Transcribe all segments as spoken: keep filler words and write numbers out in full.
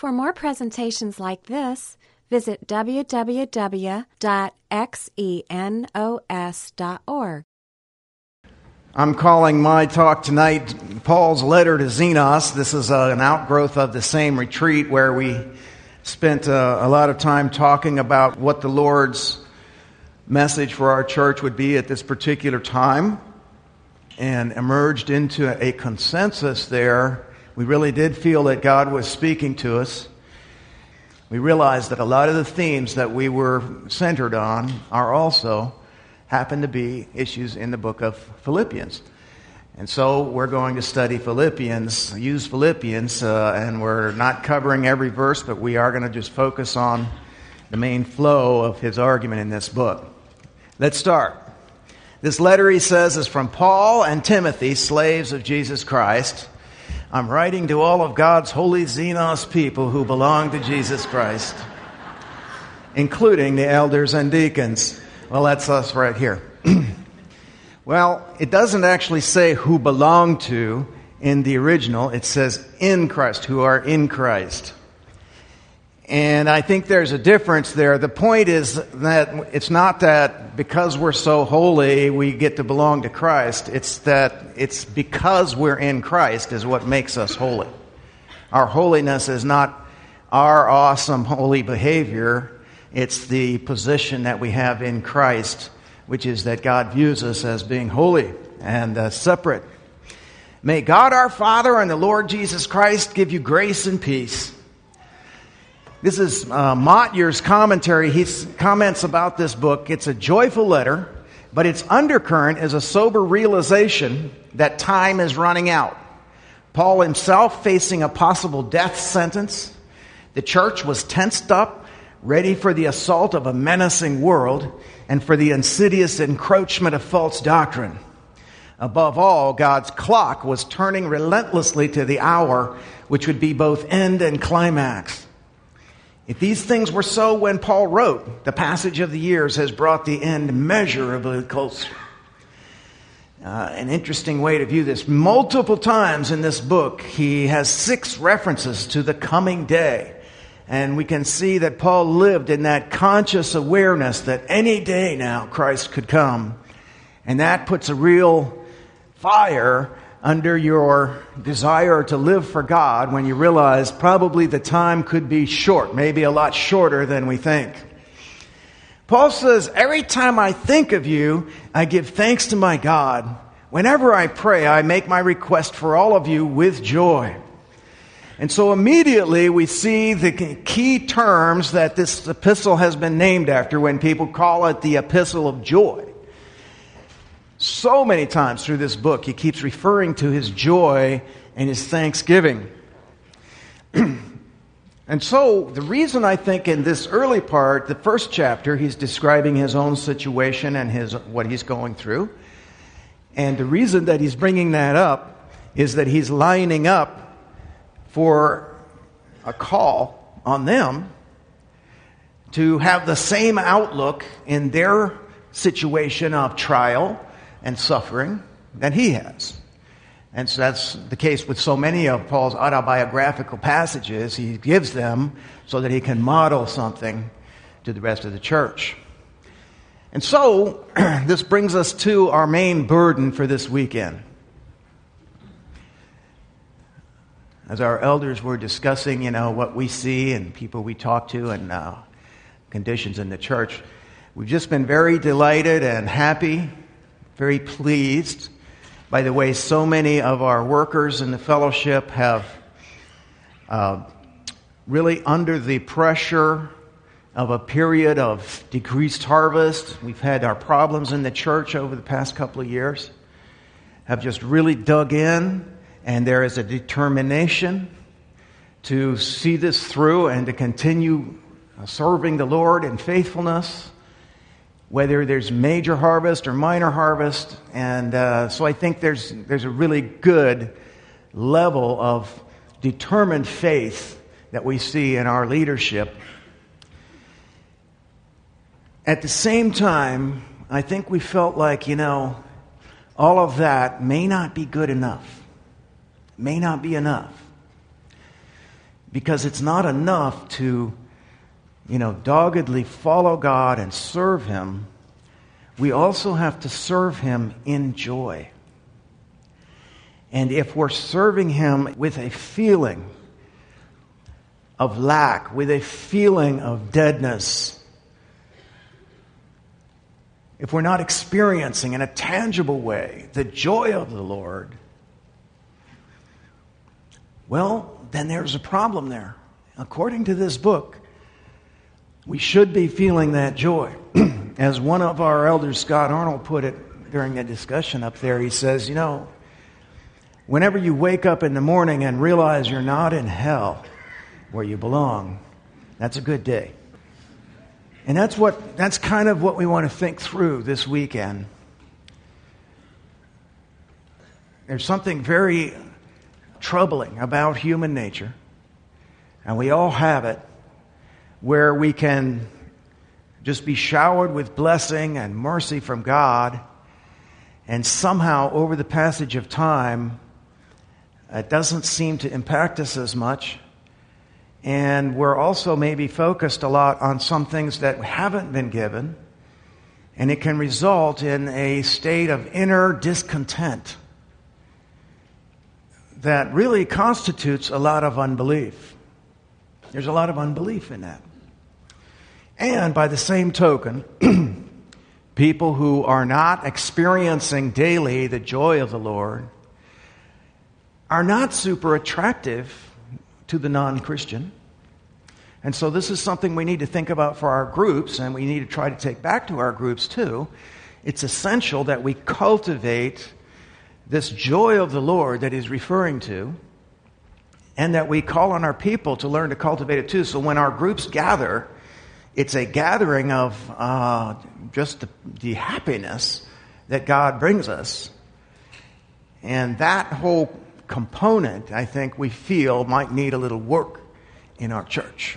For more presentations like this, visit w w w dot xenos dot org. I'm calling my talk tonight Paul's Letter to Xenos. This is uh, an outgrowth of the same retreat where we spent uh, a lot of time talking about what the Lord's message for our church would be at this particular time, and emerged into a consensus there. We really did feel that God was speaking to us. We realized that a lot of the themes that we were centered on are also happen to be issues in the book of Philippians. And so we're going to study Philippians, use Philippians, uh, and we're not covering every verse, but we are going to just focus on the main flow of his argument in this book. Let's start. This letter, he says, is from Paul and Timothy, slaves of Jesus Christ. I'm writing to all of God's holy Xenos people who belong to Jesus Christ, including the elders and deacons. Well, that's us right here. Well, it doesn't actually say who belong to in the original. It says in Christ, who are in Christ. And I think there's a difference there. The point is that it's not that because we're so holy we get to belong to Christ. It's that it's because we're in Christ is what makes us holy. Our holiness is not our awesome holy behavior. It's the position that we have in Christ, which is that God views us as being holy and uh, separate. May God our Father and the Lord Jesus Christ give you grace and peace. This is uh, Motyer's commentary. He comments about this book. It's a joyful letter, but its undercurrent is a sober realization that time is running out. Paul himself facing a possible death sentence. The church was tensed up, ready for the assault of a menacing world and for the insidious encroachment of false doctrine. Above all, God's clock was turning relentlessly to the hour, which would be both end and climax. If these things were so when Paul wrote, the passage of the years has brought the end measurably closer. Uh, an interesting way to view this. Multiple times in this book, he has six references to the coming day. And we can see that Paul lived in that conscious awareness that any day now Christ could come. And that puts a real fire under your desire to live for God when you realize probably the time could be short, maybe a lot shorter than we think. Paul says, every time I think of you, I give thanks to my God. Whenever I pray, I make my request for all of you with joy. And so immediately we see the key terms that this epistle has been named after when people call it the epistle of joy. So many times through this book, he keeps referring to his joy and his thanksgiving. And so the reason I think in this early part, the first chapter, he's describing his own situation and his what he's going through. And the reason that he's bringing that up is that he's lining up for a call on them to have the same outlook in their situation of trial and suffering that he has. And so that's the case with so many of Paul's autobiographical passages. He gives them so that he can model something to the rest of the church. And so this brings us to our main burden for this weekend. As our elders were discussing, you know, what we see and people we talk to and uh, conditions in the church, we've just been very delighted and happy, very pleased by the way so many of our workers in the fellowship have uh, really under the pressure of a period of decreased harvest. We've had our problems in the church over the past couple of years, have just really dug in, and there is a determination to see this through and to continue serving the Lord in faithfulness, whether there's major harvest or minor harvest. And uh, so I think there's there's a really good level of determined faith that we see in our leadership. At the same time, I think we felt like, you know, all of that may not be good enough. May not be enough. Because it's not enough to, you know, doggedly follow God and serve Him. We also have to serve Him in joy. And if we're serving Him with a feeling of lack, with a feeling of deadness, if we're not experiencing in a tangible way the joy of the Lord, well, then there's a problem there. According to this book, we should be feeling that joy. As one of our elders, Scott Arnold, put it during the discussion up there, he says, you know, whenever you wake up in the morning and realize you're not in hell where you belong, that's a good day. And that's what that's kind of what we want to think through this weekend. There's something very troubling about human nature, and we all have it, where we can just be showered with blessing and mercy from God, and somehow over the passage of time, it doesn't seem to impact us as much. And we're also maybe focused a lot on some things that haven't been given, and it can result in a state of inner discontent that really constitutes a lot of unbelief. There's a lot of unbelief in that. And by the same token, people who are not experiencing daily the joy of the Lord are not super attractive to the non-Christian. And so this is something we need to think about for our groups, and we need to try to take back to our groups too. It's essential that we cultivate this joy of the Lord that he's referring to, and that we call on our people to learn to cultivate it too. So when our groups gather, it's a gathering of uh, just the, the happiness that God brings us. And that whole component, I think, we feel might need a little work in our church.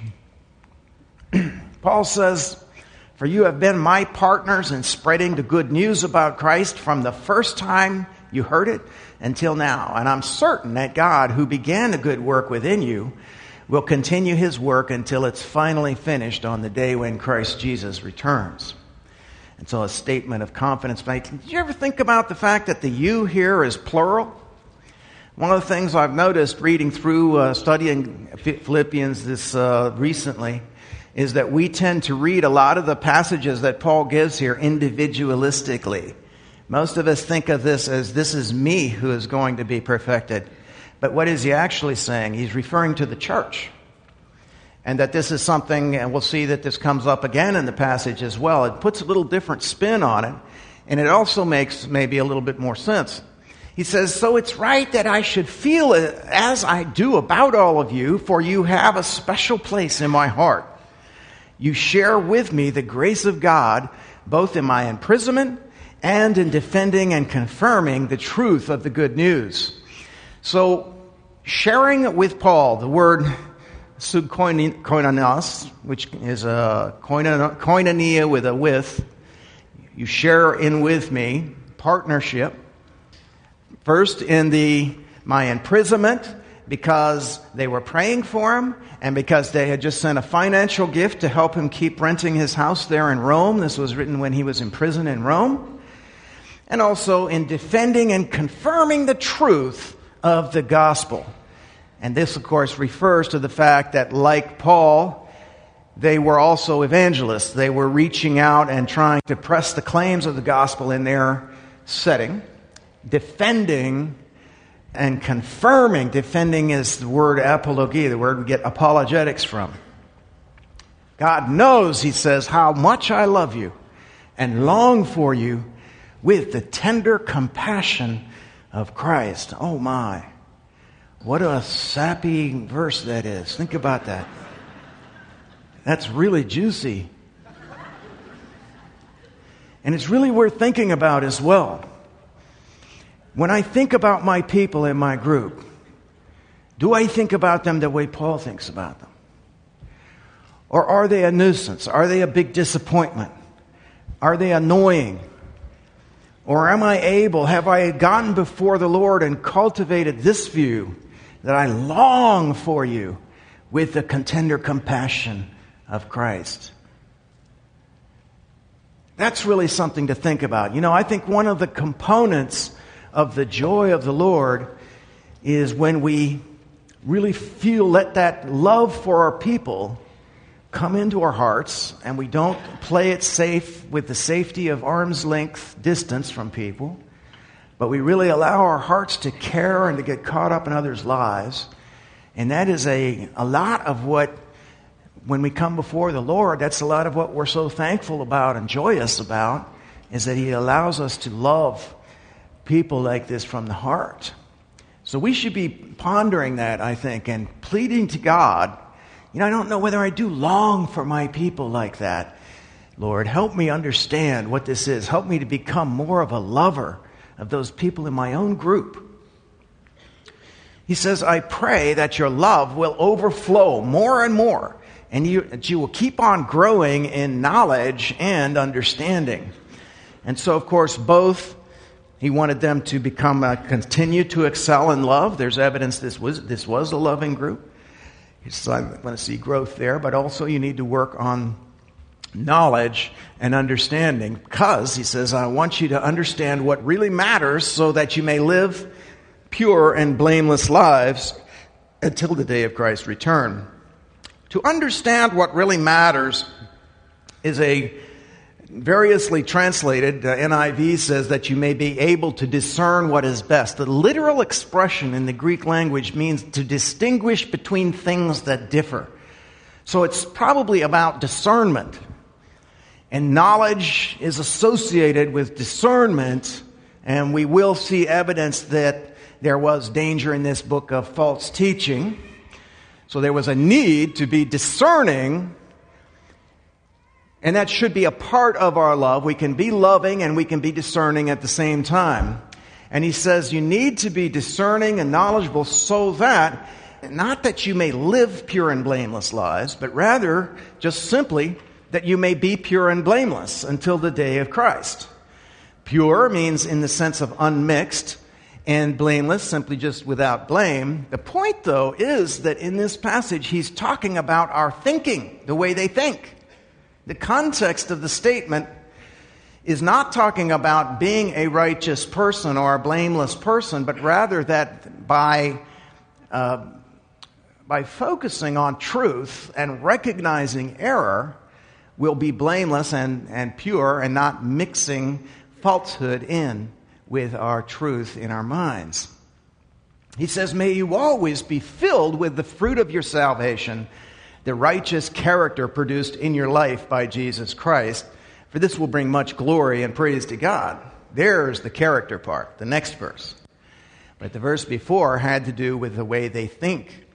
Paul says, "For you have been my partners in spreading the good news about Christ from the first time you heard it until now. And I'm certain that God, who began a good work within you, will continue his work until it's finally finished on the day when Christ Jesus returns." And so a statement of confidence. Did you ever think about the fact that the you here is plural? One of the things I've noticed reading through, uh, studying Philippians this uh, recently, is that we tend to read a lot of the passages that Paul gives here individualistically. Most of us think of this as, this is me who is going to be perfected. But what is he actually saying? He's referring to the church. And that this is something, and we'll see that this comes up again in the passage as well. It puts a little different spin on it, and it also makes maybe a little bit more sense. He says, "So it's right that I should feel as I do about all of you, for you have a special place in my heart. You share with me the grace of God, both in my imprisonment and in defending and confirming the truth of the good news." So, sharing with Paul, the word subkoinos, which is a koinonia with a with, you share in with me, partnership. First in the my imprisonment, because they were praying for him, and because they had just sent a financial gift to help him keep renting his house there in Rome. This was written when he was in prison in Rome. And also in defending and confirming the truth of the gospel. And this, of course, refers to the fact that, like Paul, they were also evangelists. They were reaching out and trying to press the claims of the gospel in their setting. Defending and confirming. Defending is the word apologia, the word we get apologetics from. God knows, he says, how much I love you and long for you with the tender compassion of Christ. Oh my, what a sappy verse that is. Think about that. That's really juicy. And it's really worth thinking about as well. When I think about my people in my group, do I think about them the way Paul thinks about them? Or are they a nuisance? Are they a big disappointment? Are they annoying? Or am I able, have I gotten before the Lord and cultivated this view that I long for you with the tender compassion of Christ. That's really something to think about. You know, I think one of the components of the joy of the Lord is when we really feel, let that love for our people come into our hearts, and we don't play it safe with the safety of arm's length distance from people, but we really allow our hearts to care and to get caught up in others' lives. And that is a, a lot of what, when we come before the Lord, that's a lot of what we're so thankful about and joyous about, is that He allows us to love people like this from the heart. So we should be pondering that, I think, and pleading to God. You know, I don't know whether I do long for my people like that. Lord, help me understand what this is. Help me to become more of a lover of those people in my own group. He says, I pray that your love will overflow more and more, and you, that you will keep on growing in knowledge and understanding. And so, of course, both, he wanted them to become, uh, continue to excel in love. There's evidence this was this was a loving group. He says, I want to see growth there, but also you need to work on knowledge and understanding, because, he says, I want you to understand what really matters so that you may live pure and blameless lives until the day of Christ's return. To understand what really matters is a variously translated, uh, N I V says that you may be able to discern what is best. The literal expression in the Greek language means to distinguish between things that differ. So it's probably about discernment. And knowledge is associated with discernment, and we will see evidence that there was danger in this book of false teaching. So there was a need to be discerning, and that should be a part of our love. We can be loving and we can be discerning at the same time. And he says you need to be discerning and knowledgeable so that, not that you may live pure and blameless lives, but rather just simply that you may be pure and blameless until the day of Christ. Pure means in the sense of unmixed, and blameless, simply just without blame. The point, though, is that in this passage, he's talking about our thinking, the way they think. The context of the statement is not talking about being a righteous person or a blameless person, but rather that by, uh, by focusing on truth and recognizing error, we'll be blameless and, and pure and not mixing falsehood in with our truth in our minds. He says, may you always be filled with the fruit of your salvation, the righteous character produced in your life by Jesus Christ, for this will bring much glory and praise to God. There's the character part, the next verse. But the verse before had to do with the way they think.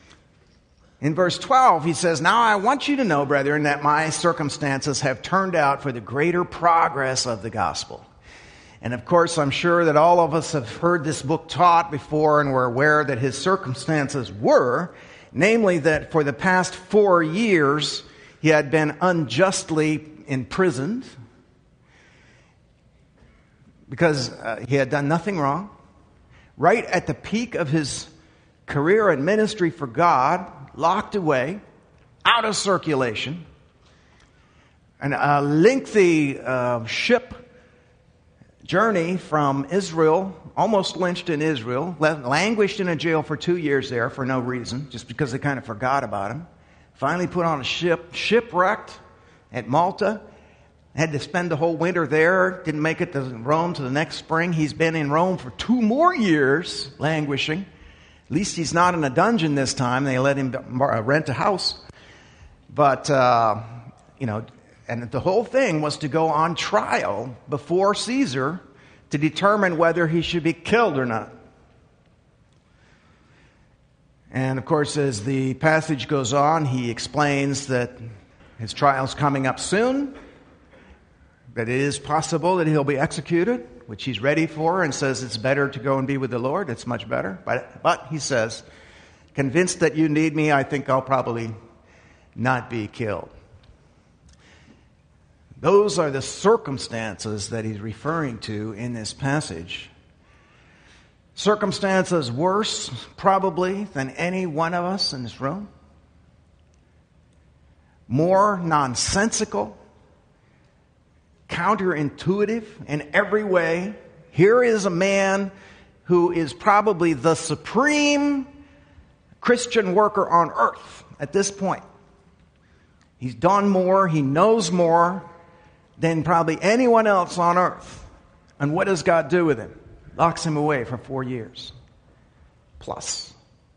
In verse twelve, he says, now I want you to know, brethren, that my circumstances have turned out for the greater progress of the gospel. And of course, I'm sure that all of us have heard this book taught before and were aware that his circumstances were, namely that for the past four years, he had been unjustly imprisoned because uh, he had done nothing wrong. Right at the peak of his career and ministry for God, locked away, out of circulation, and a lengthy uh, ship journey from Israel, almost lynched in Israel, languished in a jail for two years there for no reason, just because they kind of forgot about him. Finally put on a ship, shipwrecked at Malta, had to spend the whole winter there, didn't make it to Rome to the next spring. He's been in Rome for two more years, languishing. At least he's not in a dungeon this time. They let him rent a house. But, uh, you know, and the whole thing was to go on trial before Caesar to determine whether he should be killed or not. And of course, as the passage goes on, he explains that his trial's coming up soon, that it is possible that he'll be executed, which he's ready for, and says it's better to go and be with the Lord. It's much better. But, but he says, convinced that you need me, I think I'll probably not be killed. Those are the circumstances that he's referring to in this passage. Circumstances worse, probably, than any one of us in this room. more nonsensical, counterintuitive in every way. Here is a man who is probably the supreme Christian worker on earth at this point. He's done more, he knows more than probably anyone else on earth. And what does God do with him? Locks him away for four years plus.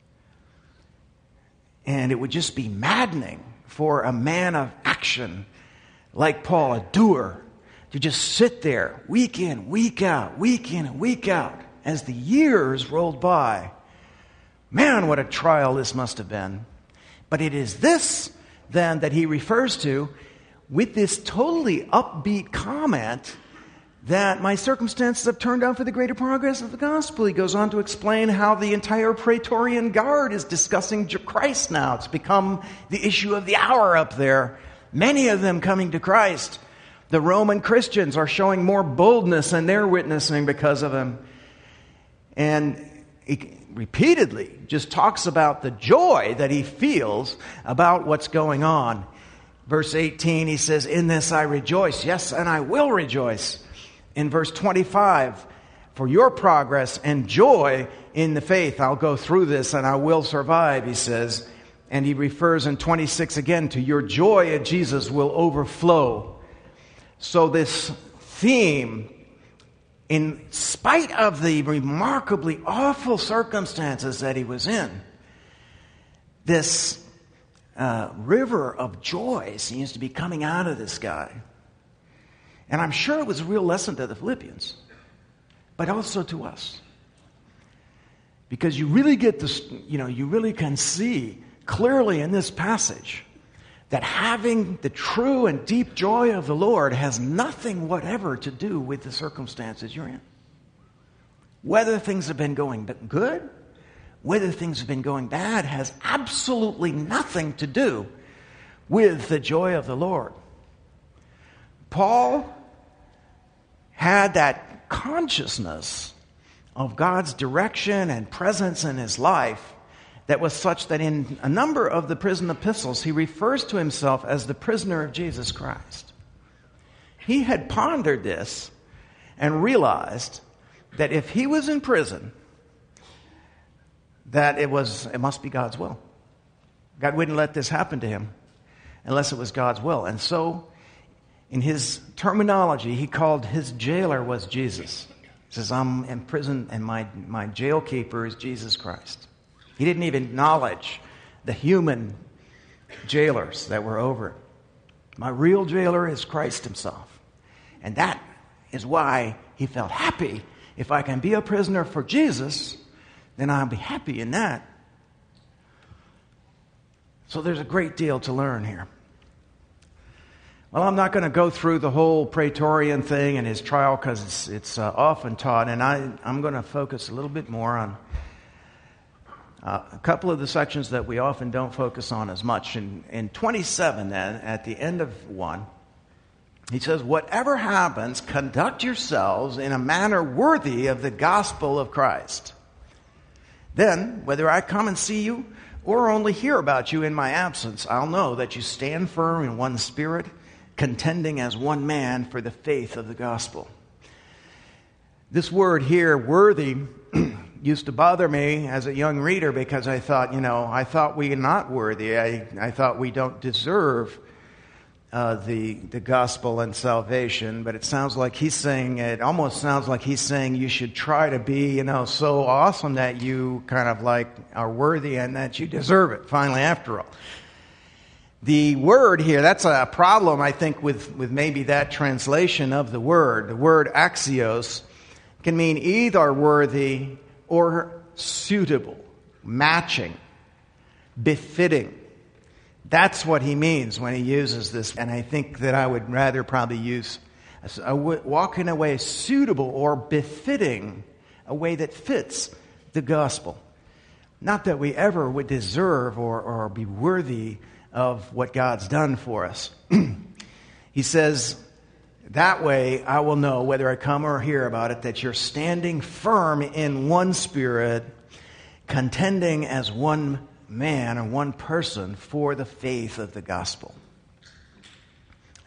And it would just be maddening for a man of action like Paul, a doer, to just sit there week in, week out, week in and week out as the years rolled by. Man, what a trial this must have been. But it is this, then, that he refers to with this totally upbeat comment that my circumstances have turned out for the greater progress of the gospel. He goes on to explain how the entire Praetorian Guard is discussing Christ now. It's become the issue of the hour up there. Many of them coming to Christ. The Roman Christians are showing more boldness in their witnessing because of him. And he repeatedly just talks about the joy that he feels about what's going on. Verse eighteen, he says, "In this I rejoice. Yes, and I will rejoice." In verse twenty-five, "For your progress and joy in the faith." I'll go through this and I will survive, he says. And he refers in twenty-six again to your joy in Jesus will overflow. So this theme, in spite of the remarkably awful circumstances that he was in, this uh, river of joy seems to be coming out of this guy. And I'm sure it was a real lesson to the Philippians, but also to us. Because you really get this, you know, you really can see clearly in this passage that having the true and deep joy of the Lord has nothing whatever to do with the circumstances you're in. Whether things have been going good, whether things have been going bad, has absolutely nothing to do with the joy of the Lord. Paul had that consciousness of God's direction and presence in his life that was such that in a number of the prison epistles, he refers to himself as the prisoner of Jesus Christ. He had pondered this and realized that if he was in prison, that it was it must be God's will. God wouldn't let this happen to him unless it was God's will. And so, in his terminology, he called his jailer was Jesus. He says, I'm in prison and my, my jail keeper is Jesus Christ. He didn't even acknowledge the human jailers that were over it. My real jailer is Christ himself. And that is why he felt happy. If I can be a prisoner for Jesus, then I'll be happy in that. So there's a great deal to learn here. Well, I'm not going to go through the whole Praetorian thing and his trial because it's, it's uh, often taught, and I, I'm going to focus a little bit more on uh, a couple of the sections that we often don't focus on as much. In, in twenty-seven, then, at the end of one, he says, "Whatever happens, conduct yourselves in a manner worthy of the gospel of Christ. Then, whether I come and see you or only hear about you in my absence, I'll know that you stand firm in one spirit, contending as one man for the faith of the gospel." This word here, worthy, used to bother me as a young reader because I thought, you know, I thought we are not worthy. I, I thought we don't deserve uh, the, the gospel and salvation. But it sounds like he's saying, it almost sounds like he's saying you should try to be, you know, so awesome that you kind of like are worthy and that you deserve it, finally, after all. The word here, that's a problem, I think, with, with maybe that translation of the word. The word axios can mean either worthy or suitable, matching, befitting. That's what he means when he uses this. And I think that I would rather probably use a, walk in a way suitable or befitting, a way that fits the gospel. Not that we ever would deserve or, or be worthy of what God's done for us. He says, that way I will know whether I come or hear about it, that you're standing firm in one spirit, contending as one man or one person for the faith of the gospel.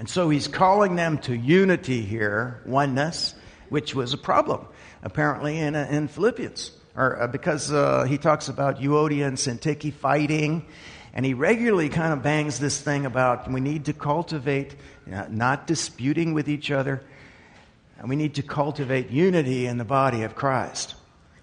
And so he's calling them to unity here, oneness, which was a problem, apparently, in, uh, in Philippians. Or uh, because uh, he talks about Euodia and Syntyche fighting, and he regularly kind of bangs this thing about we need to cultivate, you know, not disputing with each other, and we need to cultivate unity in the body of Christ.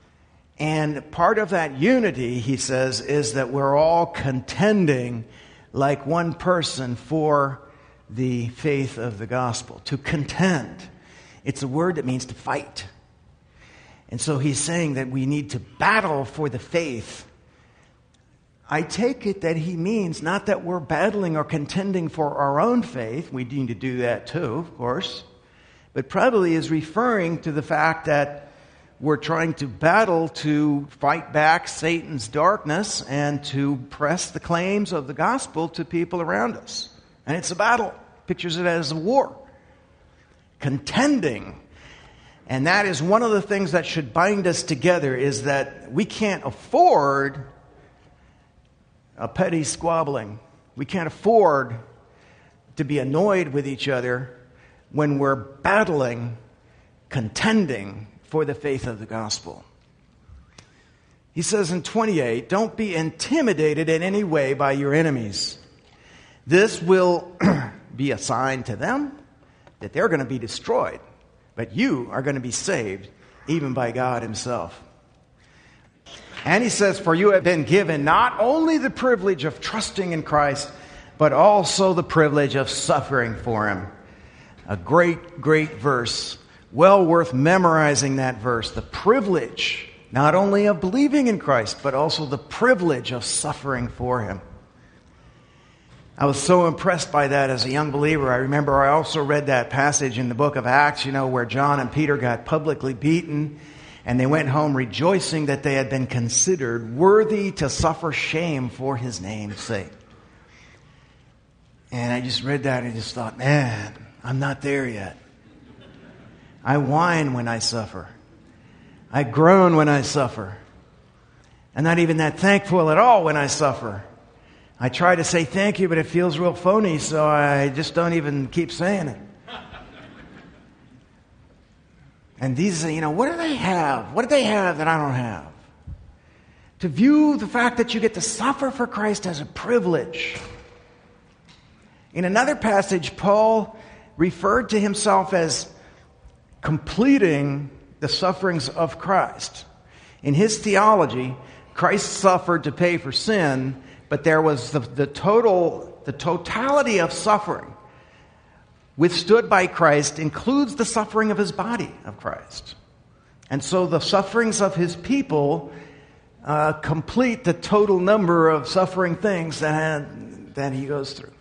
And part of that unity, he says, is that we're all contending like one person for the faith of the gospel. To contend. It's a word that means to fight. And so he's saying that we need to battle for the faith. I take it that he means not that we're battling or contending for our own faith. We need to do that too, of course. But probably is referring to the fact that we're trying to battle to fight back Satan's darkness and to press the claims of the gospel to people around us. And it's a battle. Pictures it as a war. Contending. And that is one of the things that should bind us together, is that we can't afford a petty squabbling. We can't afford to be annoyed with each other when we're battling, contending for the faith of the gospel. He says in twenty-eight, don't be intimidated in any way by your enemies. This will be a sign to them that they're going to be destroyed, but you are going to be saved, even by God himself. And he says, for you have been given not only the privilege of trusting in Christ, but also the privilege of suffering for him. A great, great verse. Well worth memorizing that verse. The privilege, not only of believing in Christ, but also the privilege of suffering for him. I was so impressed by that as a young believer. I remember I also read that passage in the book of Acts, you know, where John and Peter got publicly beaten, and they went home rejoicing that they had been considered worthy to suffer shame for his name's sake. And I just read that and I just thought, man, I'm not there yet. I whine when I suffer. I groan when I suffer. I'm not even that thankful at all when I suffer. I try to say thank you, but it feels real phony, so I just don't even keep saying it. And these, you know, what do they have? What do they have that I don't have? To view the fact that you get to suffer for Christ as a privilege. In another passage, Paul referred to himself as completing the sufferings of Christ. In his theology, Christ suffered to pay for sin, but there was the, the total, the totality of suffering withstood by Christ includes the suffering of his body of Christ. And so the sufferings of his people uh, complete the total number of suffering things that, that he goes through.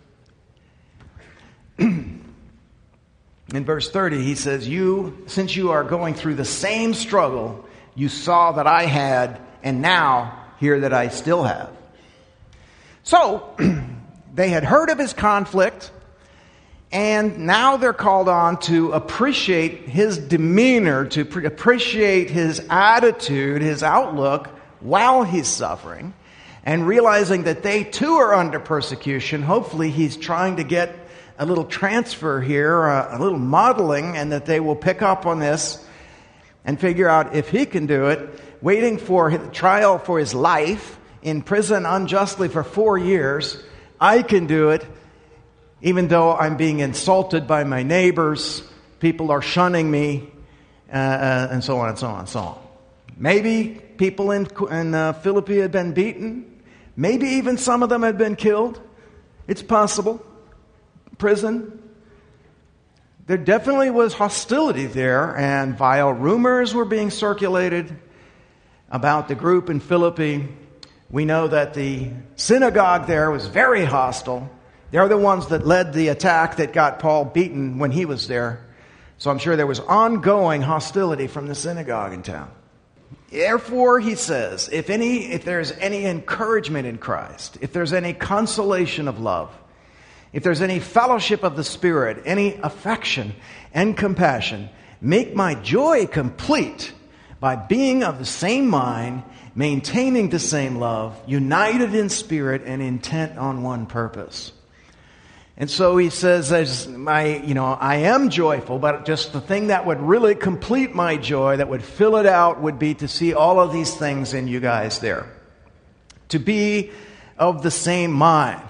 In verse thirty, he says, "You, since you are going through the same struggle you saw that I had, and now hear that I still have." So, they had heard of his conflict, and now they're called on to appreciate his demeanor, to pre- appreciate his attitude, his outlook while he's suffering, and realizing that they too are under persecution. Hopefully he's trying to get a little transfer here, a, a little modeling, and that they will pick up on this and figure out if he can do it, waiting for his trial for his life, in prison unjustly for four years. I can do it, even though I'm being insulted by my neighbors, people are shunning me, uh, uh, and so on and so on and so on. Maybe people in, in uh, Philippi had been beaten. Maybe even some of them had been killed. It's possible. Prison. There definitely was hostility there, and vile rumors were being circulated about the group in Philippi. We know that the synagogue there was very hostile. They're the ones that led the attack that got Paul beaten when he was there. So I'm sure there was ongoing hostility from the synagogue in town. Therefore, he says, if any, if there's any encouragement in Christ, if there's any consolation of love, if there's any fellowship of the Spirit, any affection and compassion, make my joy complete by being of the same mind, maintaining the same love, united in spirit and intent on one purpose. And so he says, as my, you know, I am joyful, but just the thing that would really complete my joy, that would fill it out, would be to see all of these things in you guys there. To be of the same mind.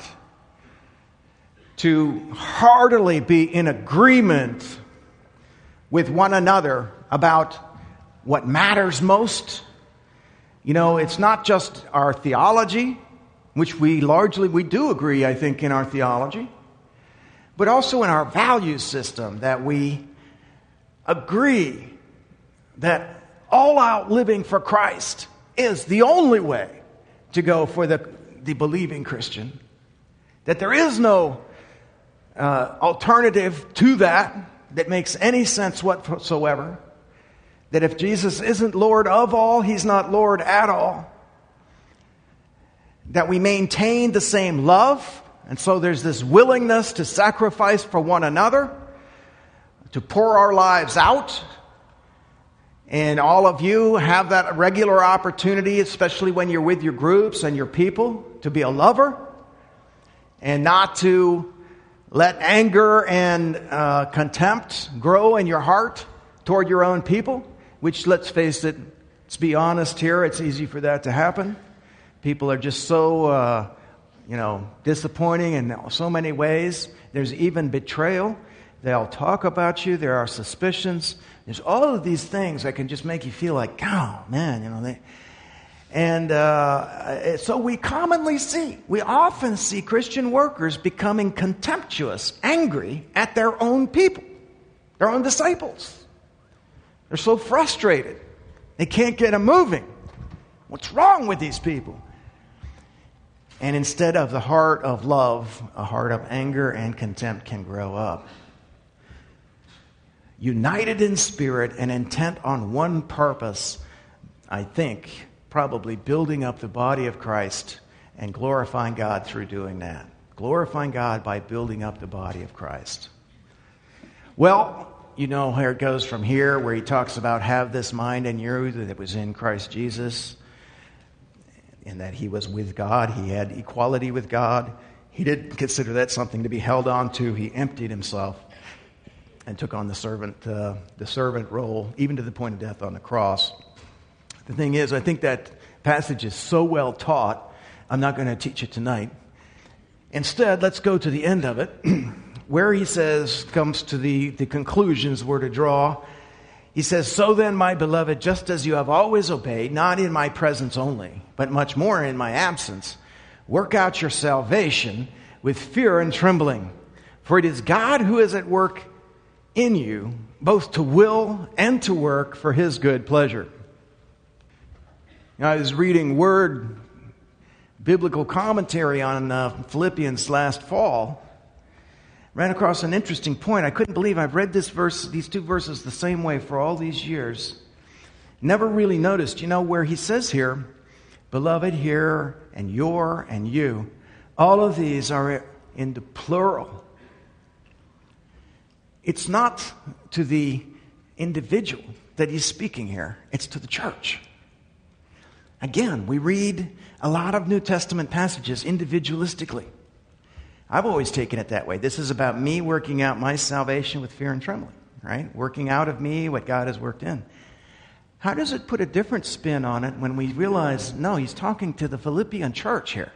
To heartily be in agreement with one another about what matters most. You know, it's not just our theology, which we largely, we do agree, I think, in our theology, but also in our value system, that we agree that all-out living for Christ is the only way to go for the, the believing Christian. That there is no uh, alternative to that that makes any sense whatsoever. That if Jesus isn't Lord of all, He's not Lord at all. That we maintain the same love. And so there's this willingness to sacrifice for one another, to pour our lives out. And all of you have that regular opportunity, especially when you're with your groups and your people, to be a lover and not to let anger and uh, contempt grow in your heart toward your own people, which, let's face it, let's be honest here, it's easy for that to happen. People are just so... Uh, You know, disappointing in so many ways. There's even betrayal. They'll talk about you. There are suspicions. There's all of these things that can just make you feel like, oh, man, you know. They, and uh, so we commonly see, we often see Christian workers becoming contemptuous, angry at their own people, their own disciples. They're so frustrated. They can't get them moving. What's wrong with these people? And instead of the heart of love, a heart of anger and contempt can grow up. United in spirit and intent on one purpose, I think, probably building up the body of Christ and glorifying God through doing that. Glorifying God by building up the body of Christ. Well, you know where it goes from here, where he talks about have this mind in you that was in Christ Jesus. And that he was with God. He had equality with God. He didn't consider that something to be held on to. He emptied himself and took on the servant, uh, the servant role, even to the point of death on the cross. The thing is, I think that passage is so well taught, I'm not going to teach it tonight. Instead, let's go to the end of it, where he says, comes to the, the conclusions we're to draw. He says, so then, my beloved, just as you have always obeyed, not in my presence only, but much more in my absence, work out your salvation with fear and trembling. For it is God who is at work in you, both to will and to work for his good pleasure. Now, I was reading Word biblical commentary on uh, Philippians last fall. Ran across an interesting point. I couldn't believe I've read this verse, these two verses the same way for all these years. Never really noticed, you know, where he says here, beloved here, and your, and you. All of these are in the plural. It's not to the individual that he's speaking here. It's to the church. Again, we read a lot of New Testament passages individualistically. I've always taken it that way. This is about me working out my salvation with fear and trembling, right? Working out of me what God has worked in. How does it put a different spin on it when we realize, no, he's talking to the Philippian church here?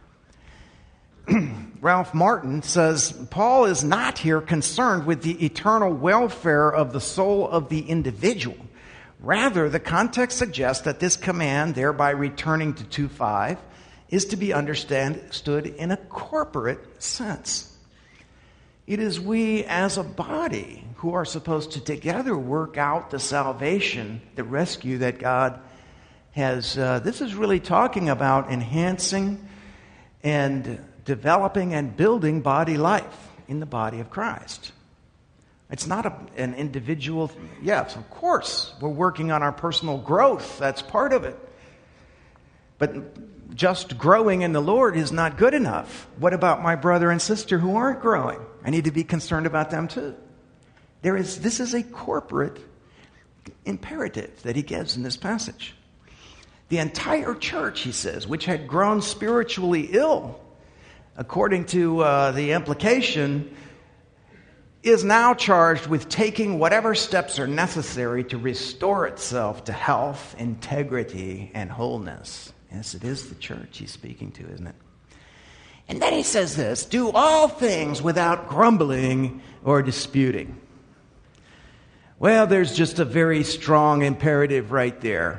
Ralph Martin says, Paul is not here concerned with the eternal welfare of the soul of the individual. Rather, the context suggests that this command, thereby returning to two five, is to be understood in a corporate sense. It is we as a body who are supposed to together work out the salvation, the rescue that God has. Uh, this is really talking about enhancing and developing and building body life in the body of Christ. It's not a, an individual. Yes, of course, we're working on our personal growth. That's part of it. But just growing in the Lord is not good enough. What about my brother and sister who aren't growing? I need to be concerned about them too. There is, this is a corporate imperative that he gives in this passage. The entire church, he says, which had grown spiritually ill, according to uh, the implication, is now charged with taking whatever steps are necessary to restore itself to health, integrity, and wholeness. Yes, it is the church he's speaking to, isn't it? And then he says this, do all things without grumbling or disputing. Well, there's just a very strong imperative right there.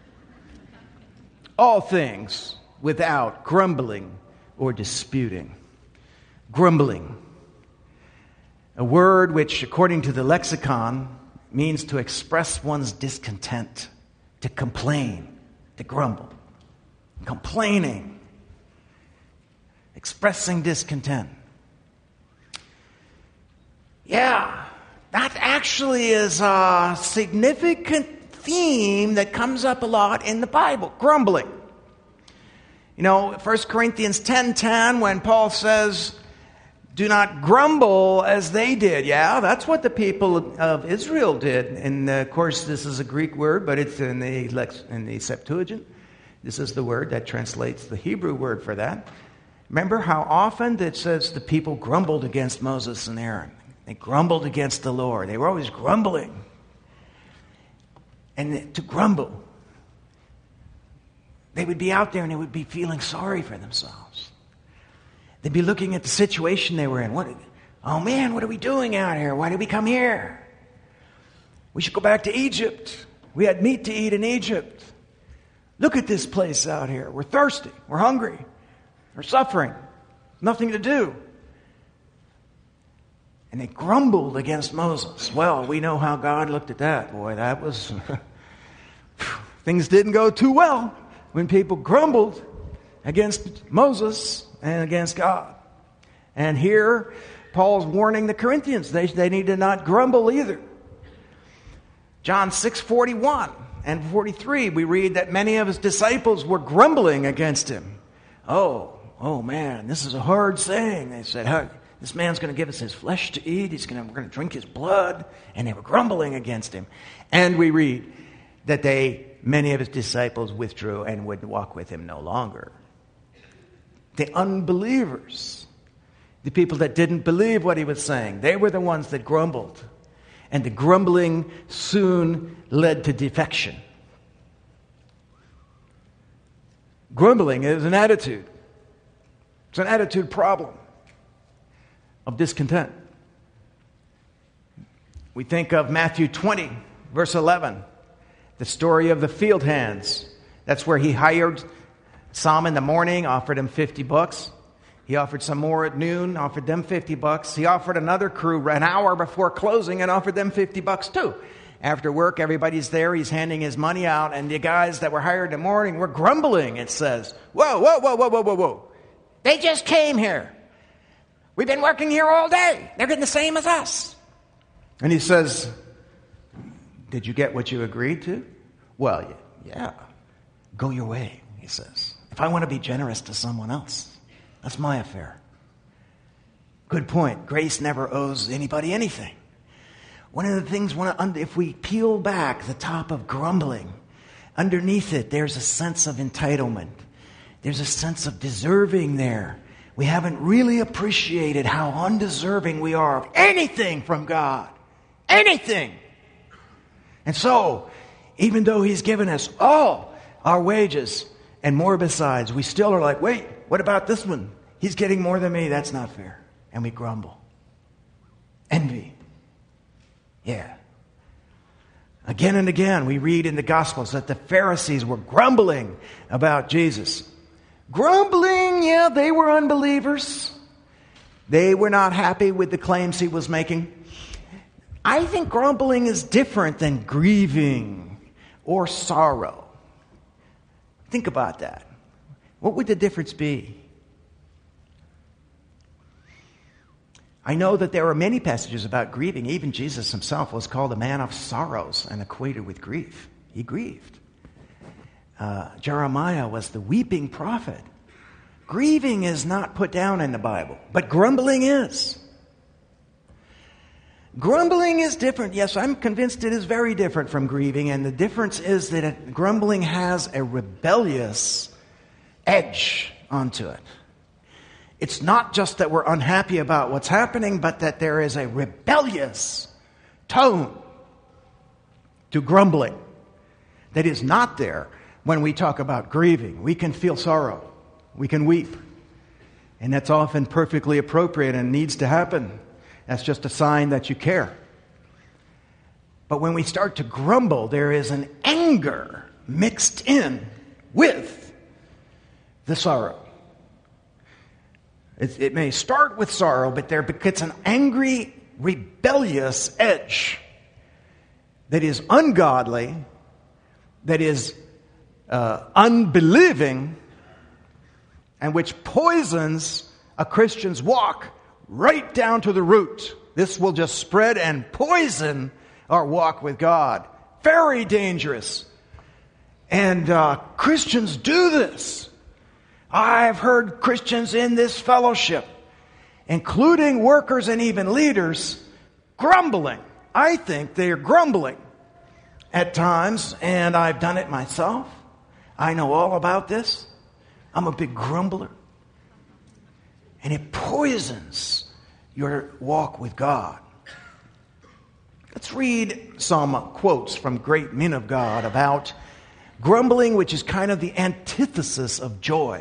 All things without grumbling or disputing. Grumbling. A word which, according to the lexicon, means to express one's discontent, to complain, to grumble. Complaining. Expressing discontent. Yeah, that actually is a significant theme that comes up a lot in the Bible. Grumbling. You know, First Corinthians ten ten, when Paul says, do not grumble as they did. Yeah, that's what the people of Israel did. And of course, this is a Greek word, but it's in the, in the Septuagint. This is the word that translates the Hebrew word for that. Remember how often it says the people grumbled against Moses and Aaron. They grumbled against the Lord. They were always grumbling. And to grumble, they would be out there and they would be feeling sorry for themselves. They'd be looking at the situation they were in. What? Oh man, what are we doing out here? Why did we come here? We should go back to Egypt. We had meat to eat in Egypt. Look at this place out here. We're thirsty. We're hungry. We're suffering. Nothing to do. And they grumbled against Moses. Well, we know how God looked at that. Boy, that was... things didn't go too well when people grumbled against Moses and against God. And here, Paul's warning the Corinthians. They, they need to not grumble either. John six forty-one and forty-three, we read that many of his disciples were grumbling against him. Oh, oh man, this is a hard saying. They said, hey, this man's going to give us his flesh to eat. He's going to, we're going to drink his blood. And they were grumbling against him. And we read that they, many of his disciples withdrew and would walk with him no longer. The unbelievers, the people that didn't believe what he was saying, they were the ones that grumbled. And the grumbling soon led to defection. Grumbling is an attitude. It's an attitude problem of discontent. We think of Matthew twenty, verse eleven, the story of the field hands. That's where he hired some in the morning, offered him fifty bucks. He offered some more at noon, offered them fifty bucks. He offered another crew an hour before closing and offered them fifty bucks too. After work, everybody's there. He's handing his money out. And the guys that were hired in the morning were grumbling, it says. Whoa, whoa, whoa, whoa, whoa, whoa, whoa. They just came here. We've been working here all day. They're getting the same as us. And he says, did you get what you agreed to? Well, yeah. Go your way, he says. If I want to be generous to someone else, that's my affair. Good point. Grace never owes anybody anything. One of the things, if we peel back the top of grumbling, underneath it, there's a sense of entitlement. There's a sense of deserving there. We haven't really appreciated how undeserving we are of anything from God. Anything. And so, even though he's given us all our wages and more besides, we still are like, wait, what about this one? He's getting more than me. That's not fair. And we grumble. Envy. Yeah. Again and again, we read in the Gospels that the Pharisees were grumbling about Jesus. Grumbling, yeah, they were unbelievers. They were not happy with the claims he was making. I think grumbling is different than grieving or sorrow. Think about that. What would the difference be? I know that there are many passages about grieving. Even Jesus himself was called a man of sorrows and acquainted with grief. He grieved. Uh, Jeremiah was the weeping prophet. Grieving is not put down in the Bible, but grumbling is. Grumbling is different. Yes, I'm convinced it is very different from grieving, and the difference is that it, grumbling has a rebellious edge onto it. It's not just that we're unhappy about what's happening, but that there is a rebellious tone to grumbling that is not there when we talk about grieving. We can feel sorrow. We can weep. And that's often perfectly appropriate and needs to happen. That's just a sign that you care. But when we start to grumble, there is an anger mixed in with the sorrow. It, it may start with sorrow, but there gets an angry, rebellious edge that is ungodly, that is uh, unbelieving, and which poisons a Christian's walk right down to the root. This will just spread and poison our walk with God. Very dangerous. And uh, Christians do this. I've heard Christians in this fellowship, including workers and even leaders, grumbling. I think they are grumbling at times, and I've done it myself. I know all about this. I'm a big grumbler. And it poisons your walk with God. Let's read some quotes from great men of God about grumbling, which is kind of the antithesis of joy.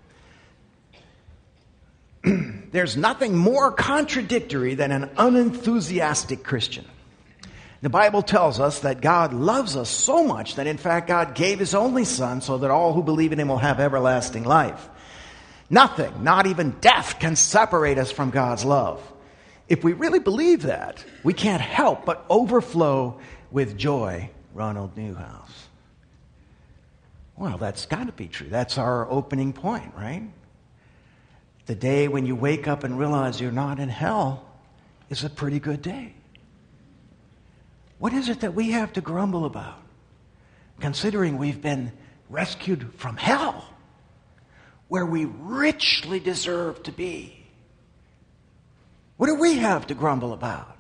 There's nothing more contradictory than an unenthusiastic Christian. The Bible tells us that God loves us so much that in fact God gave His only Son so that all who believe in Him will have everlasting life. Nothing, not even death, can separate us from God's love. If we really believe that, we can't help but overflow with joy. Ronald Newhouse. Well, that's got to be true. That's our opening point, right? The day when you wake up and realize you're not in hell is a pretty good day. What is it that we have to grumble about, considering we've been rescued from hell, where we richly deserve to be? What do we have to grumble about?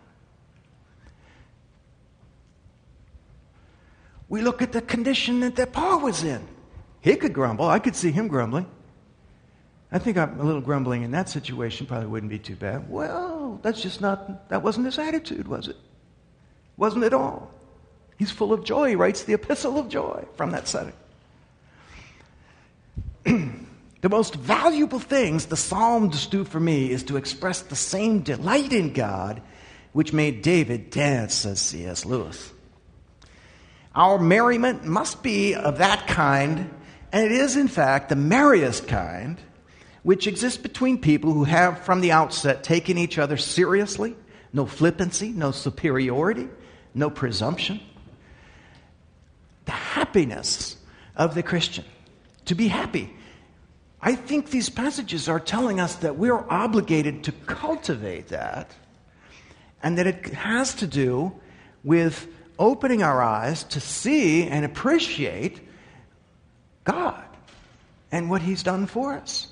We look at the condition that, that Paul was in. He could grumble. I could see him grumbling. I think I'm a little grumbling in that situation probably wouldn't be too bad. Well, that's just not, that wasn't his attitude, was it? Wasn't at all. He's full of joy. He writes the epistle of joy from that setting. The most valuable things the Psalms do for me is to express the same delight in God which made David dance, says C S Lewis. Our merriment must be of that kind, and it is in fact the merriest kind, which exists between people who have from the outset taken each other seriously, no flippancy, no superiority, no presumption. The happiness of the Christian, to be happy. I think these passages are telling us that we're obligated to cultivate that, and that it has to do with opening our eyes to see and appreciate God and what He's done for us.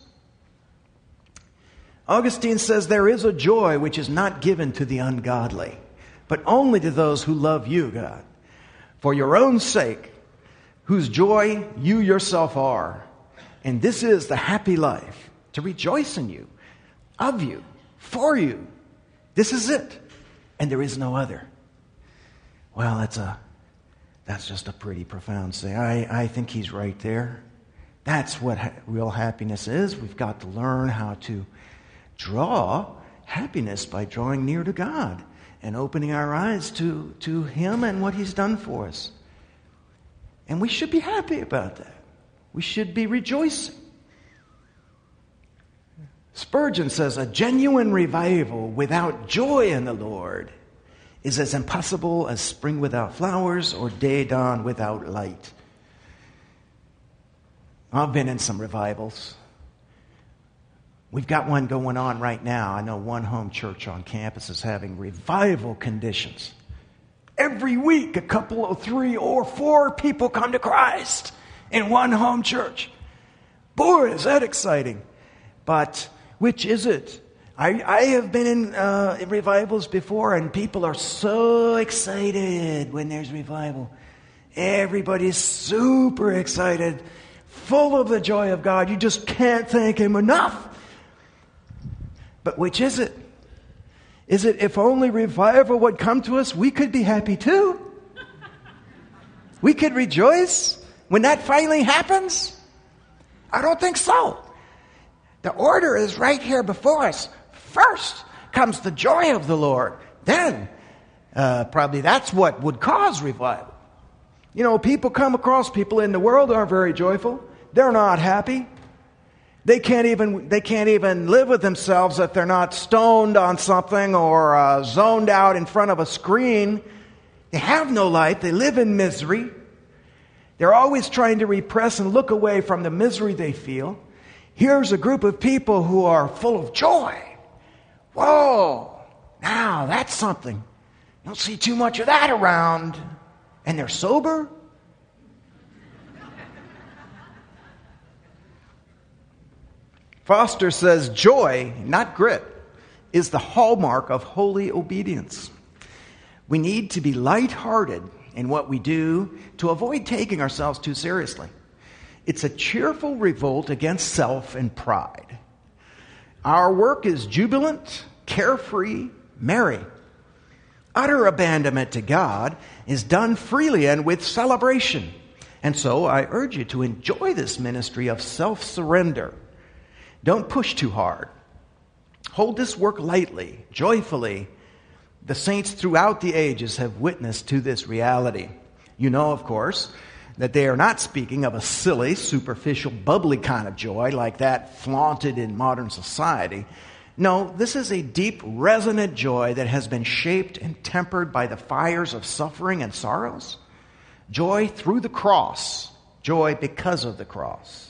Augustine says there is a joy which is not given to the ungodly, but only to those who love you, God, for your own sake, whose joy you yourself are. And this is the happy life, to rejoice in you, of you, for you. This is it, and there is no other. Well, that's a that's just a pretty profound saying. I, I think he's right there. That's what ha- real happiness is. We've got to learn how to draw happiness by drawing near to God and opening our eyes to, to Him and what He's done for us. And we should be happy about that. We should be rejoicing. Spurgeon says, a genuine revival without joy in the Lord is as impossible as spring without flowers or day dawn without light. I've been in some revivals. We've got one going on right now. I know one home church on campus is having revival conditions. Every week, a couple of three or four people come to Christ in one home church. Boy, is that exciting. But which is it? I, I have been in, uh, in revivals before, and people are so excited when there's revival. Everybody's super excited, full of the joy of God. You just can't thank Him enough. But which is it? Is it if only revival would come to us, we could be happy too? We could rejoice when that finally happens? I don't think so. The order is right here before us. First comes the joy of the Lord. Then, uh, probably that's what would cause revival. You know, people come across people in the world aren't very joyful. They're not happy. They can't even they can't even live with themselves if they're not stoned on something or uh, zoned out in front of a screen. They have no life. They live in misery. They're always trying to repress and look away from the misery they feel. Here's a group of people who are full of joy. Whoa, now that's something. You don't see too much of that around. And they're sober? Foster says joy, not grit, is the hallmark of holy obedience. We need to be lighthearted in what we do to avoid taking ourselves too seriously. It's a cheerful revolt against self and pride. Our work is jubilant, carefree, merry. Utter abandonment to God is done freely and with celebration. And so I urge you to enjoy this ministry of self-surrender. Don't push too hard. Hold this work lightly, joyfully. The saints throughout the ages have witnessed to this reality. You know, of course, that they are not speaking of a silly, superficial, bubbly kind of joy like that flaunted in modern society. No, this is a deep, resonant joy that has been shaped and tempered by the fires of suffering and sorrows. Joy through the cross. Joy because of the cross.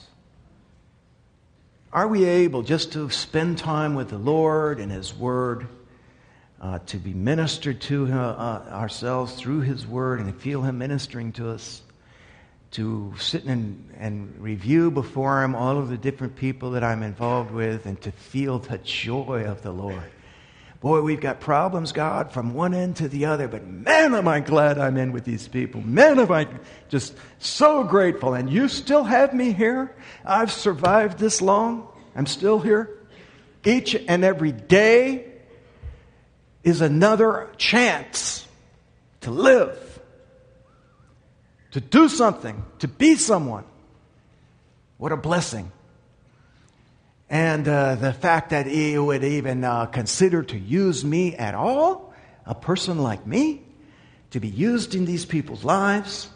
Are we able just to spend time with the Lord and His Word, uh, to be ministered to uh, uh, ourselves through His Word and feel Him ministering to us? To sit and, and review before Him all of the different people that I'm involved with and to feel the joy of the Lord. Boy, we've got problems, God, from one end to the other, but man, am I glad I'm in with these people. Man, am I just so grateful. And you still have me here. I've survived this long. I'm still here. Each and every day is another chance to live. To do something, to be someone. What a blessing. And uh, the fact that He would even uh, consider to use me at all, a person like me, to be used in these people's lives.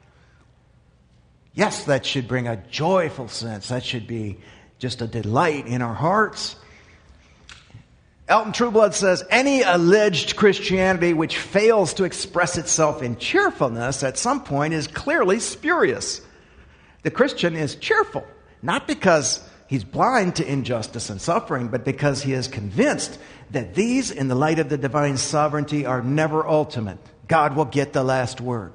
Yes, that should bring a joyful sense. That should be just a delight in our hearts. Elton Trueblood says, any alleged Christianity which fails to express itself in cheerfulness at some point is clearly spurious. The Christian is cheerful, not because he's blind to injustice and suffering, but because he is convinced that these, in the light of the divine sovereignty, are never ultimate. God will get the last word.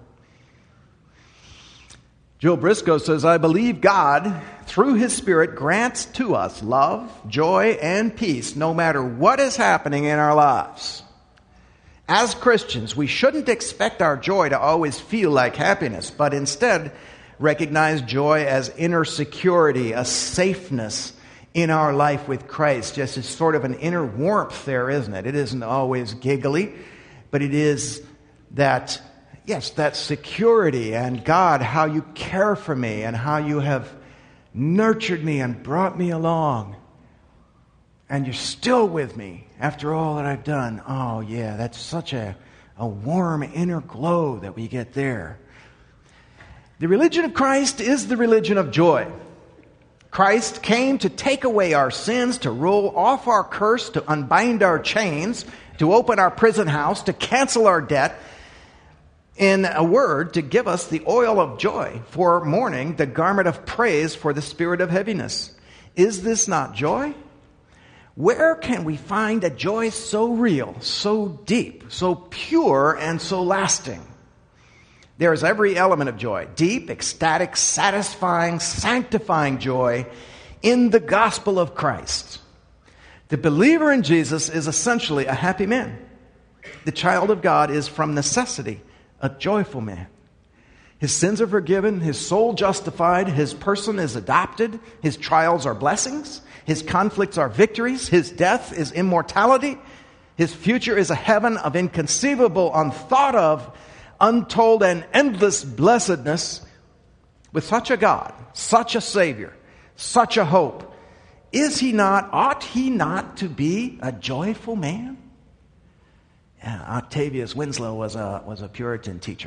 Jill Briscoe says, I believe God, through His Spirit, grants to us love, joy, and peace no matter what is happening in our lives. As Christians, we shouldn't expect our joy to always feel like happiness, but instead recognize joy as inner security, a safeness in our life with Christ. Just it's sort of an inner warmth there, isn't it? It isn't always giggly, but it is that yes, that security and God, how you care for me and how you have nurtured me and brought me along. And you're still with me after all that I've done. Oh, yeah, that's such a, a warm inner glow that we get there. The religion of Christ is the religion of joy. Christ came to take away our sins, to roll off our curse, to unbind our chains, to open our prison house, to cancel our debt. In a word, to give us the oil of joy for mourning, the garment of praise for the spirit of heaviness. Is this not joy? Where can we find a joy so real, so deep, so pure, and so lasting? There is every element of joy, deep, ecstatic, satisfying, sanctifying joy in the gospel of Christ. The believer in Jesus is essentially a happy man. The child of God is from necessity a joyful man. His sins are forgiven, his soul justified, his person is adopted, his trials are blessings, His conflicts are victories. His death is immortality. His future is a heaven of inconceivable, unthought of, untold, and endless blessedness. With such a God, such a Savior, such a hope, is he not, ought he not to be a joyful man? Yeah, Octavius Winslow was a, was a Puritan teacher.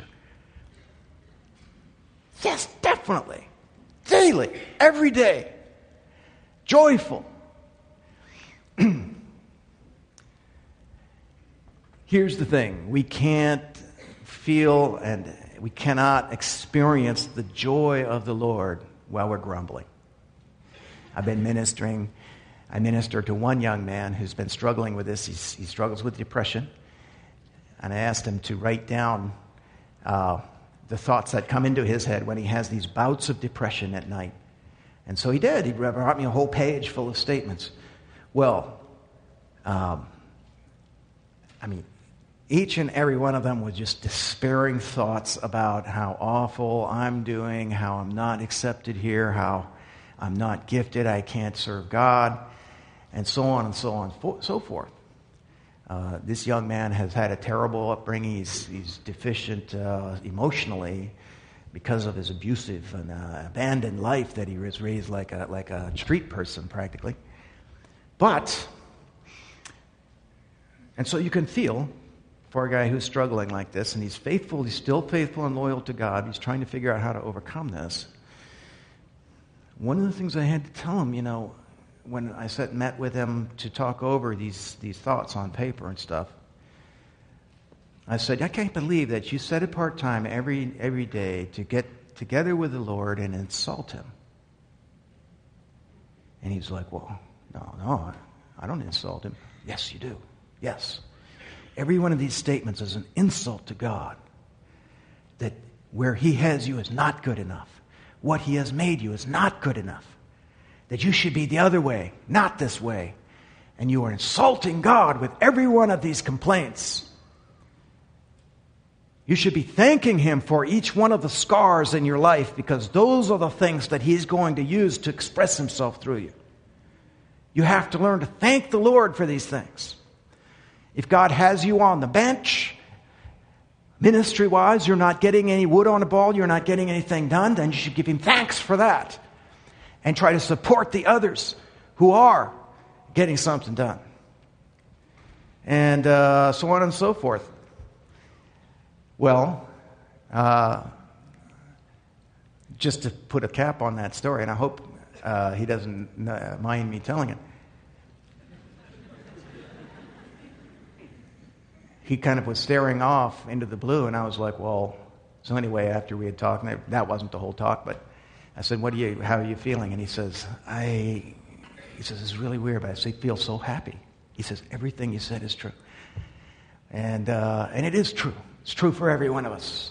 Yes, definitely. Daily, every day. Joyful. Here's the thing. We can't feel and we cannot experience the joy of the Lord while we're grumbling. I've been ministering. I minister to one young man who's been struggling with this. He's, he struggles with depression. And I asked him to write down uh, the thoughts that come into his head when he has these bouts of depression at night. And so he did. He brought me a whole page full of statements. Well, um, I mean, each and every one of them was just despairing thoughts about how awful I'm doing, how I'm not accepted here, how I'm not gifted, I can't serve God, and so on and so on and so forth. Uh, this young man has had a terrible upbringing. He's, he's deficient uh, emotionally because of his abusive and uh, abandoned life that he was raised like a, like a street person practically. But, and so you can feel for a guy who's struggling like this, and he's faithful, he's still faithful and loyal to God. He's trying to figure out how to overcome this. One of the things I had to tell him, you know, when I sat and met with him to talk over these, these thoughts on paper and stuff, I said, I can't believe that you set apart time every every day to get together with the Lord and insult Him. And he's like, well, no, no, I don't insult Him. Yes, you do. Yes. Every one of these statements is an insult to God. That where He has you is not good enough. What He has made you is not good enough. That you should be the other way, not this way. And you are insulting God with every one of these complaints. You should be thanking Him for each one of the scars in your life, because those are the things that He's going to use to express Himself through you. You have to learn to thank the Lord for these things. If God has you on the bench, ministry-wise, you're not getting any wood on the ball, you're not getting anything done, then you should give Him thanks for that. And try to support the others who are getting something done. And uh, so on and so forth. Well, uh, just to put a cap on that story, and I hope uh, he doesn't uh, mind me telling it. He kind of was staring off into the blue, and I was like, well, so anyway, after we had talked, and that wasn't the whole talk, but I said, what do you, how are you feeling? And he says, I, he says, it's really weird, but I feel so happy. He says, everything you said is true. And, uh, and it is true. It's true for every one of us.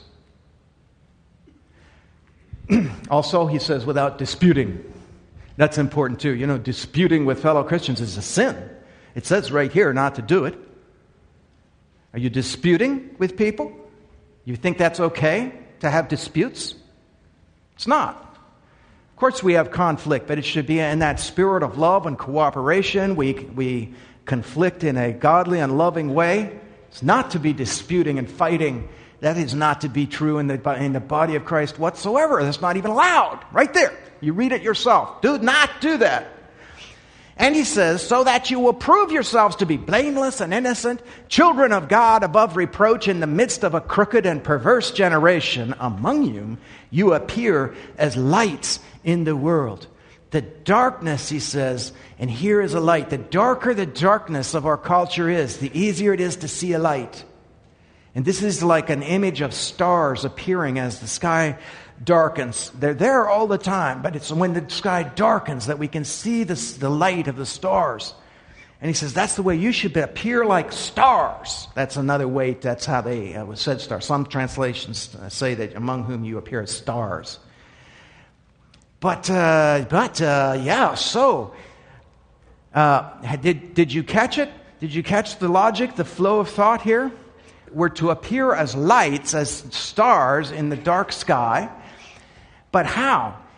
Also, he says, without disputing. That's important too. You know, disputing with fellow Christians is a sin. It says right here not to do it. Are you disputing with people? You think that's okay to have disputes? It's not. Of course we have conflict, but it should be in that spirit of love and cooperation. We, we conflict in a godly and loving way. It's not to be disputing and fighting. That is not to be true in the, in the body of Christ whatsoever. That's not even allowed. Right there. You read it yourself. Do not do that. And he says, so that you will prove yourselves to be blameless and innocent, children of God above reproach in the midst of a crooked and perverse generation. Among whom you appear as lights in the world. The darkness, he says, and here is a light. The darker the darkness of our culture is, the easier it is to see a light. And this is like an image of stars appearing as the sky darkens. They're there all the time, but it's when the sky darkens that we can see this, the light of the stars. And he says, that's the way you should appear, like stars. That's another way, that's how they uh, said stars. Some translations say that among whom you appear as stars. But, uh, but uh, yeah, so, uh, did, did you catch it? Did you catch the logic, the flow of thought here? We're to appear as lights, as stars in the dark sky. But how?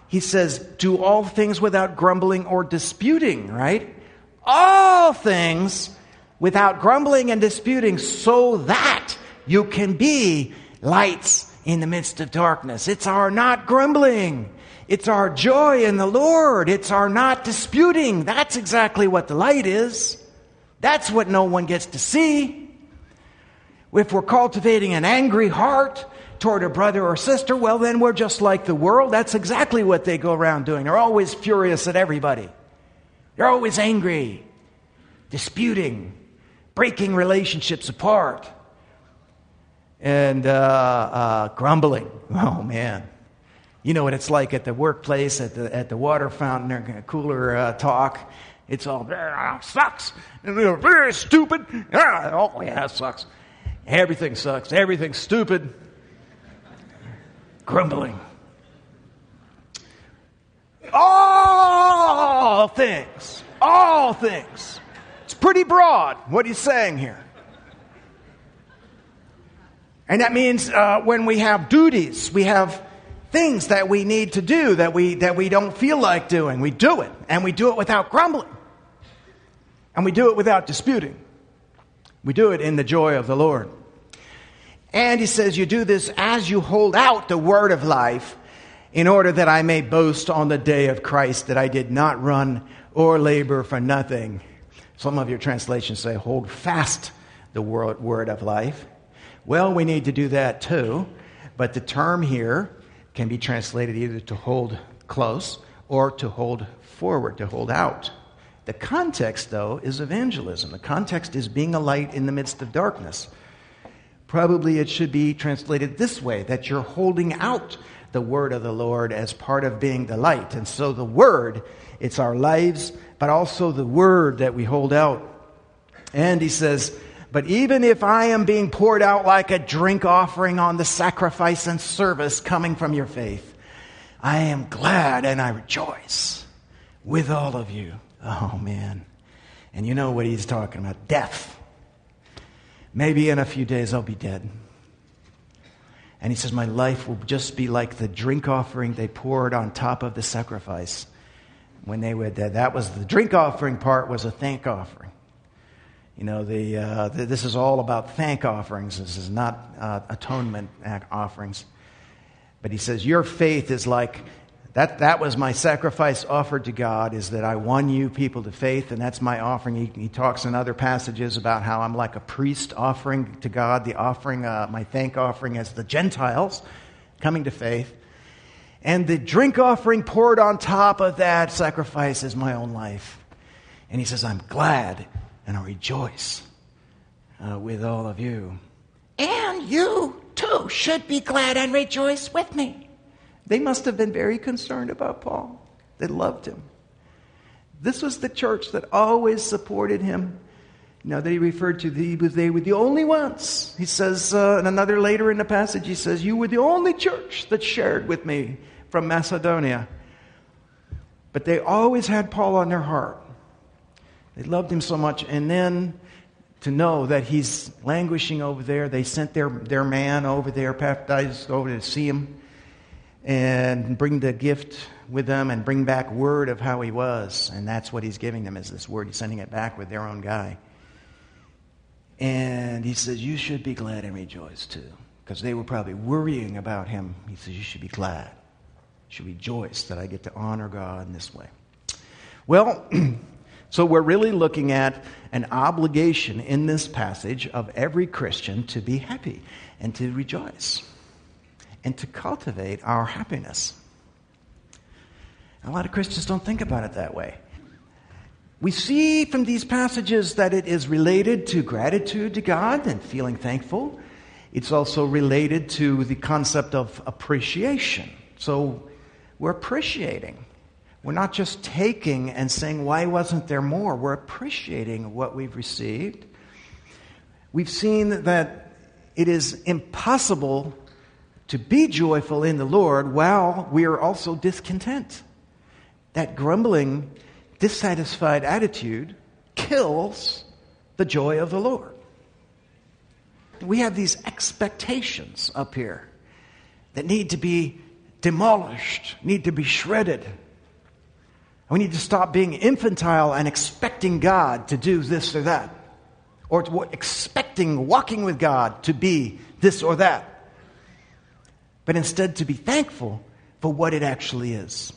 he says, do all things without grumbling or disputing, right? All things without grumbling and disputing, so that you can be lights in the midst of darkness. It's our not grumbling. It's our joy in the Lord. It's our not disputing. That's exactly what the light is. That's what no one gets to see. If we're cultivating an angry heart toward a brother or sister, well, then we're just like the world. That's exactly what they go around doing. They're always furious at everybody. They're always angry, disputing, breaking relationships apart, and uh, uh, grumbling. Oh, man. You know what it's like at the workplace, at the at the water fountain, or cooler uh, talk. It's all, oh, sucks. Very stupid. Oh, yeah, it sucks. Everything sucks. Everything's stupid. Grumbling. All things. All things. It's pretty broad what he's saying here. And that means uh, when we have duties, we have things that we need to do that we that we don't feel like doing. We do it. And we do it without grumbling. And we do it without disputing. We do it in the joy of the Lord. And he says, you do this as you hold out the word of life, in order that I may boast on the day of Christ that I did not run or labor for nothing. Some of your translations say, hold fast the word of life. Well, we need to do that too. But the term here can be translated either to hold close or to hold forward, to hold out. The context, though, is evangelism. The context is being a light in the midst of darkness. Probably it should be translated this way, that you're holding out the word of the Lord as part of being the light. And so the word, it's our lives, but also the word that we hold out. And he says, but even if I am being poured out like a drink offering on the sacrifice and service coming from your faith, I am glad and I rejoice with all of you. Oh, man. And you know what he's talking about, death. Maybe in a few days I'll be dead. And he says, my life will just be like the drink offering they poured on top of the sacrifice when they were dead. That was the drink offering part, was a thank offering. You know, the, uh, the this is all about thank offerings. This is not uh, atonement offerings. But he says, your faith is like, that That was my sacrifice offered to God, is that I won you people to faith, and that's my offering. He, he talks in other passages about how I'm like a priest offering to God, the offering, uh, my thank offering as the Gentiles coming to faith. And the drink offering poured on top of that sacrifice is my own life. And he says, I'm glad and I rejoice uh, with all of you. And you too should be glad and rejoice with me. They must have been very concerned about Paul. They loved him. This was the church that always supported him. You know, that he referred to, the, they were the only ones. He says, uh, and another later in the passage, he says, you were the only church that shared with me from Macedonia. But they always had Paul on their heart. They loved him so much. And then to know that he's languishing over there, they sent their, their man over there, Epaphroditus, over to see him and bring the gift with them and bring back word of how he was. And that's what he's giving them, is this word. He's sending it back with their own guy. And he says, you should be glad and rejoice too. Because they were probably worrying about him. He says, you should be glad. You should rejoice that I get to honor God in this way. Well, so we're really looking at an obligation in this passage of every Christian to be happy and to rejoice and to cultivate our happiness. A lot of Christians don't think about it that way. We see from these passages that it is related to gratitude to God and feeling thankful. It's also related to the concept of appreciation. So we're appreciating. We're not just taking and saying, why wasn't there more? We're appreciating what we've received. We've seen that it is impossible to be joyful in the Lord while we are also discontent. That grumbling, dissatisfied attitude kills the joy of the Lord. We have these expectations up here that need to be demolished, need to be shredded. We need to stop being infantile and expecting God to do this or that, or to, expecting walking with God to be this or that, but instead to be thankful for what it actually is.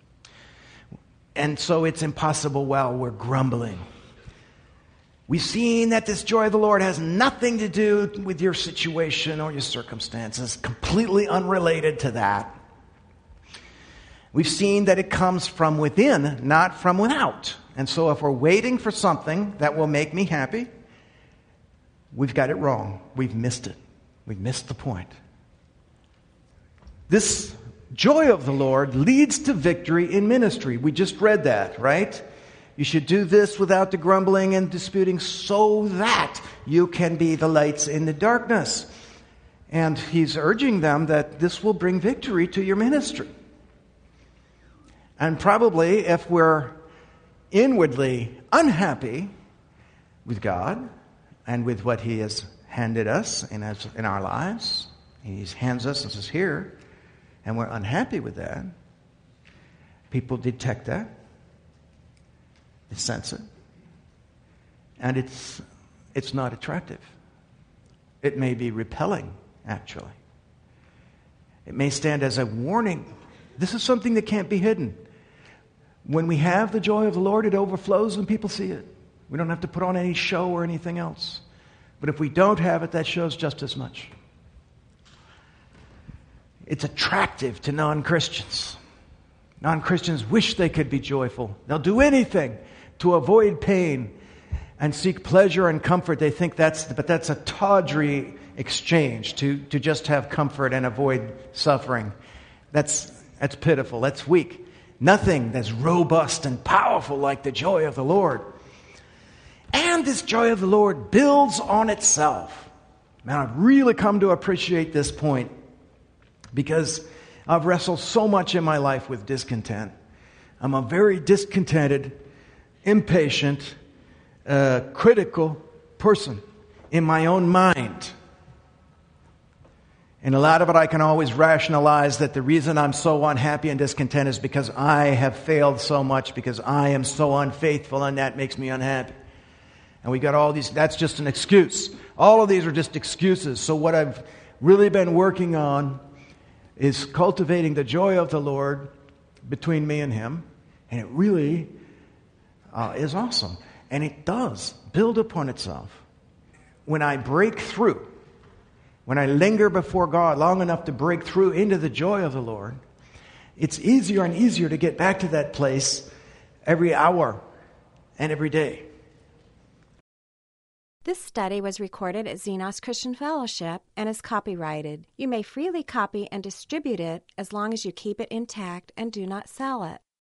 And so it's impossible while we're grumbling. We've seen that this joy of the Lord has nothing to do with your situation or your circumstances, completely unrelated to that. We've seen that it comes from within, not from without. And so if we're waiting for something that will make me happy, we've got it wrong. We've missed it. We've missed the point. This joy of the Lord leads to victory in ministry. We just read that, right? You should do this without the grumbling and disputing so that you can be the lights in the darkness. And he's urging them that this will bring victory to your ministry. And probably if we're inwardly unhappy with God and with what he has handed us in, as, in our lives, he hands us and says, here, and we're unhappy with that, people detect that. They sense it. And it's it's not attractive. It may be repelling, actually. It may stand as a warning. This is something that can't be hidden. When we have the joy of the Lord, it overflows when people see it. We don't have to put on any show or anything else. But if we don't have it, that shows just as much. It's attractive to non-Christians. Non-Christians wish they could be joyful. They'll do anything to avoid pain and seek pleasure and comfort. They think that's, but that's a tawdry exchange to, to just have comfort and avoid suffering. That's, that's pitiful. That's weak. Nothing that's robust and powerful like the joy of the Lord. And this joy of the Lord builds on itself. Man, I've really come to appreciate this point because I've wrestled so much in my life with discontent. I'm a very discontented, impatient, uh, critical person in my own mind. And a lot of it I can always rationalize that the reason I'm so unhappy and discontent is because I have failed so much, because I am so unfaithful, and that makes me unhappy. And we got all these, that's just an excuse. All of these are just excuses. So what I've really been working on is cultivating the joy of the Lord between me and him. And it really uh, is awesome. And it does build upon itself. When I break through, when I linger before God long enough to break through into the joy of the Lord, it's easier and easier to get back to that place every hour and every day. This study was recorded at Xenos Christian Fellowship and is copyrighted. You may freely copy and distribute it as long as you keep it intact and do not sell it.